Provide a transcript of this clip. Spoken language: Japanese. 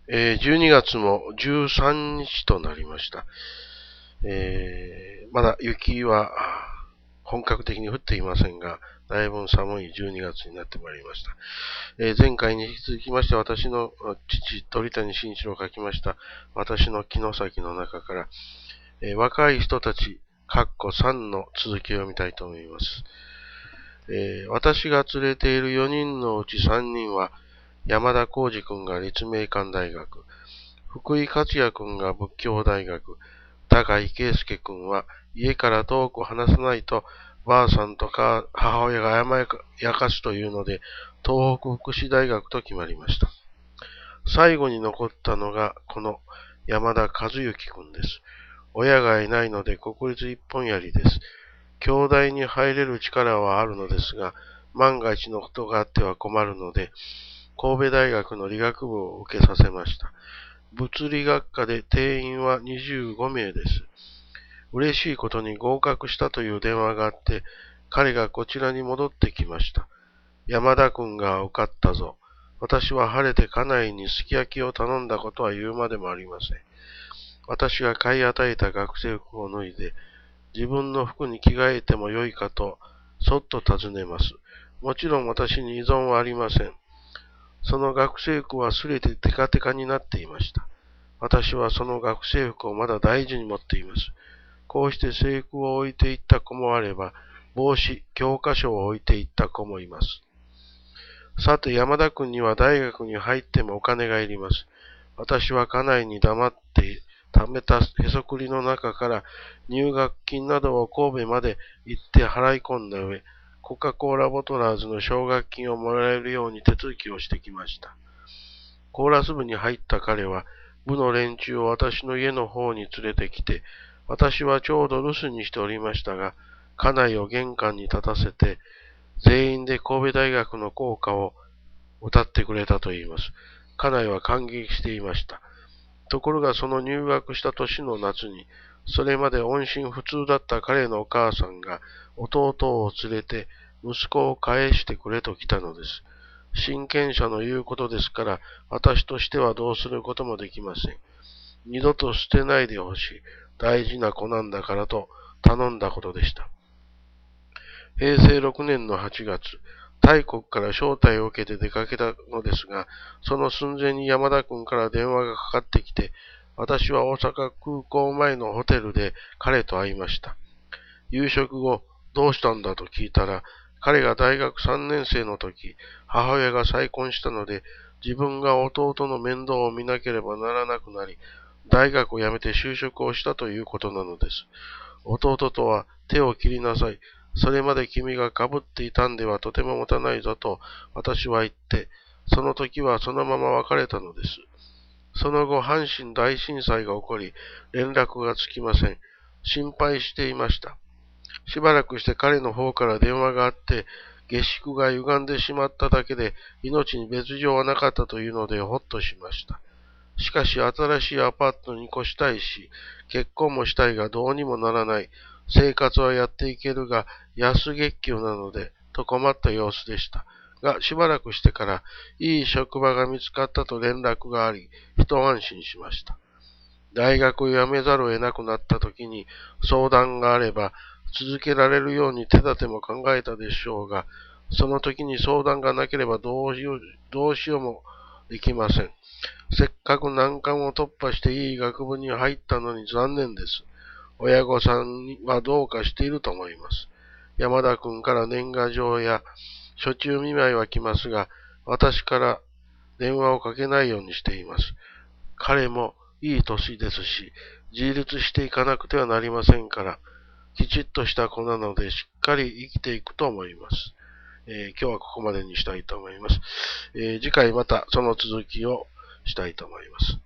12月も13日となりました。まだ雪は本格的に降っていませんが、だいぶ寒い12月になってまいりました。前回に引き続きまして、私の父、鳥谷慎一郎が書きました、私の城崎の中から、若い人たち、3の続きを読みたいと思います。私が連れている4人のうち3人は、山田浩二君が立命館大学、福井克也君が仏教大学、高井圭介君は家から遠く離さないとばあさんとか母親が甘やかすというので、東北福祉大学と決まりました。最後に残ったのがこの山田和幸君です。親がいないので国立一本やりです。京大に入れる力はあるのですが、万が一のことがあっては困るので、神戸大学の理学部を受けさせました。物理学科で定員は25名です。嬉しいことに合格したという電話があって、彼がこちらに戻ってきました。山田君が受かったぞ。私は晴れて家内にすき焼きを頼んだことは言うまでもありません。私が買い与えた学生服を脱いで、自分の服に着替えてもよいかと、そっと尋ねます。もちろん私に依存はありません。その学生服はすべてテカテカになっていました。私はその学生服をまだ大事に持っています。こうして制服を置いていった子もあれば、帽子、教科書を置いていった子もいます。さて、山田君には大学に入ってもお金がいります。私は家内に黙って貯めたへそくりの中から入学金などを神戸まで行って払い込んだ上、コカ・コーラボトラーズの奨学金をもらえるように手続きをしてきました。コーラス部に入った彼は、部の連中を私の家の方に連れてきて、私はちょうど留守にしておりましたが、家内を玄関に立たせて、全員で神戸大学の校歌を歌ってくれたと言います。家内は感激していました。ところがその入学した年の夏に、それまで音信不通だった彼のお母さんが弟を連れて息子を返してくれと来たのです。親権者の言うことですから、私としてはどうすることもできません。二度と捨てないでほしい。大事な子なんだからと頼んだことでした。平成6年の8月、大国から招待を受けて出かけたのですが、その寸前に山田君から電話がかかってきて、私は大阪空港前のホテルで彼と会いました。夕食後、どうしたんだと聞いたら、彼が大学3年生の時、母親が再婚したので、自分が弟の面倒を見なければならなくなり、大学を辞めて就職をしたということなのです。弟とは手を切りなさい。それまで君が被っていたんではとても持たないぞと私は言って、その時はそのまま別れたのです。その後、阪神大震災が起こり、連絡がつきません。心配していました。しばらくして彼の方から電話があって、下宿が歪んでしまっただけで命に別状はなかったというのでほっとしました。しかし新しいアパートに越したいし、結婚もしたいがどうにもならない。生活はやっていけるが安月給なので、と困った様子でした。が、しばらくしてから、いい職場が見つかったと連絡があり、一安心しました。大学を辞めざるを得なくなった時に相談があれば、続けられるように手立ても考えたでしょうが、その時に相談がなければどうしようもできません。せっかく難関を突破していい学部に入ったのに残念です。親御さんはどうかしていると思います。山田君から年賀状や初中見舞いは来ますが、私から電話をかけないようにしています。彼もいい年ですし、自立していかなくてはなりませんから、きちっとした子なのでしっかり生きていくと思います。今日はここまでにしたいと思います。次回またその続きをしたいと思います。